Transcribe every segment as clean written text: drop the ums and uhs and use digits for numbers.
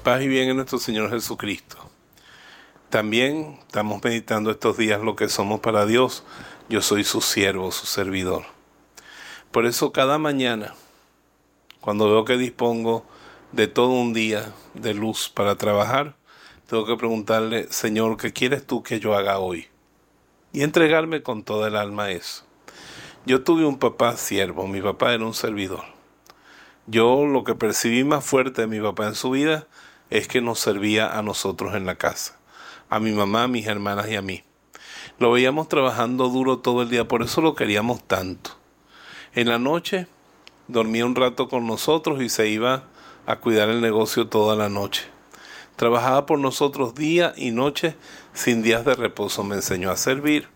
Paz y bien en nuestro Señor Jesucristo. También estamos meditando estos días lo que somos para Dios. Yo soy su siervo, su servidor. Por eso cada mañana, cuando veo que dispongo de todo un día de luz para trabajar, tengo que preguntarle: Señor, ¿qué quieres tú que yo haga hoy? Y entregarme con toda el alma a eso. Yo tuve un papá siervo, mi papá era un servidor. Yo lo que percibí más fuerte de mi papá en su vida es que nos servía a nosotros en la casa, a mi mamá, a mis hermanas y a mí. Lo veíamos trabajando duro todo el día, por eso lo queríamos tanto. En la noche dormía un rato con nosotros y se iba a cuidar el negocio toda la noche. Trabajaba por nosotros día y noche sin días de reposo. Me enseñó a servir.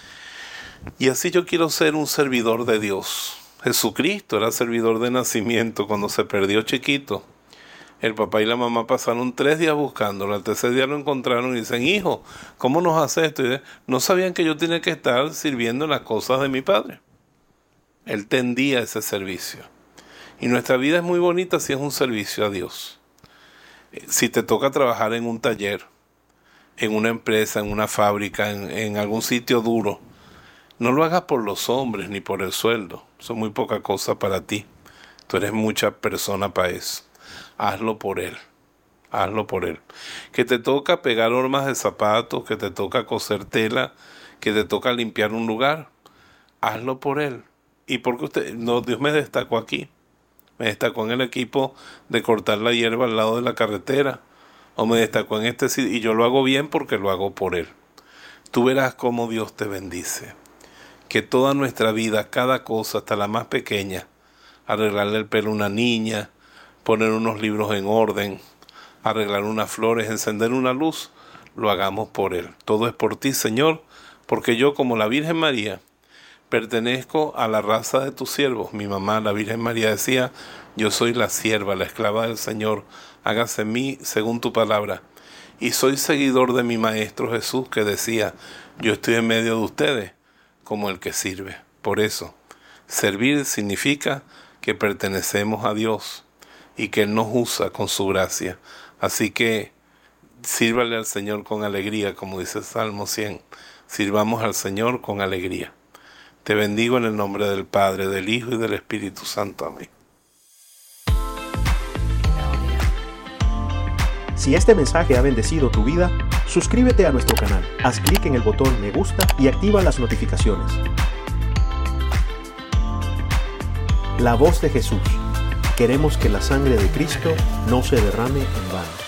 Y así yo quiero ser un servidor de Dios. Jesucristo era servidor de nacimiento. Cuando se perdió chiquito, el papá y la mamá pasaron 3 días buscándolo. Al tercer día lo encontraron y dicen: hijo, ¿cómo nos hace esto? Y no sabían que yo tenía que estar sirviendo en las cosas de mi padre. Él tendía ese servicio. Y nuestra vida es muy bonita si es un servicio a Dios. Si te toca trabajar en un taller, en una empresa, en una fábrica, en algún sitio duro, no lo hagas por los hombres ni por el sueldo. Eso es muy poca cosa para ti. Tú eres mucha persona para eso. Hazlo por Él. Hazlo por Él. Que te toca pegar hormas de zapatos, que te toca coser tela, que te toca limpiar un lugar, hazlo por Él. Y porque Dios me destacó aquí. Me destacó en el equipo de cortar la hierba al lado de la carretera. O me destacó en este sitio. Y yo lo hago bien porque lo hago por Él. Tú verás cómo Dios te bendice. Que toda nuestra vida, cada cosa, hasta la más pequeña, arreglarle el pelo a una niña, poner unos libros en orden, arreglar unas flores, encender una luz, lo hagamos por Él. Todo es por ti, Señor, porque yo, como la Virgen María, pertenezco a la raza de tus siervos. Mi mamá, la Virgen María, decía: yo soy la sierva, la esclava del Señor, hágase en mí según tu palabra. Y soy seguidor de mi Maestro Jesús, que decía: yo estoy en medio de ustedes como el que sirve. Por eso, servir significa que pertenecemos a Dios y que Él nos usa con su gracia. Así que sírvale al Señor con alegría, como dice Salmo 100. Sirvamos al Señor con alegría. Te bendigo en el nombre del Padre, del Hijo y del Espíritu Santo. Amén. Si este mensaje ha bendecido tu vida, suscríbete a nuestro canal, haz clic en el botón me gusta y activa las notificaciones. La voz de Jesús. Queremos que la sangre de Cristo no se derrame en vano.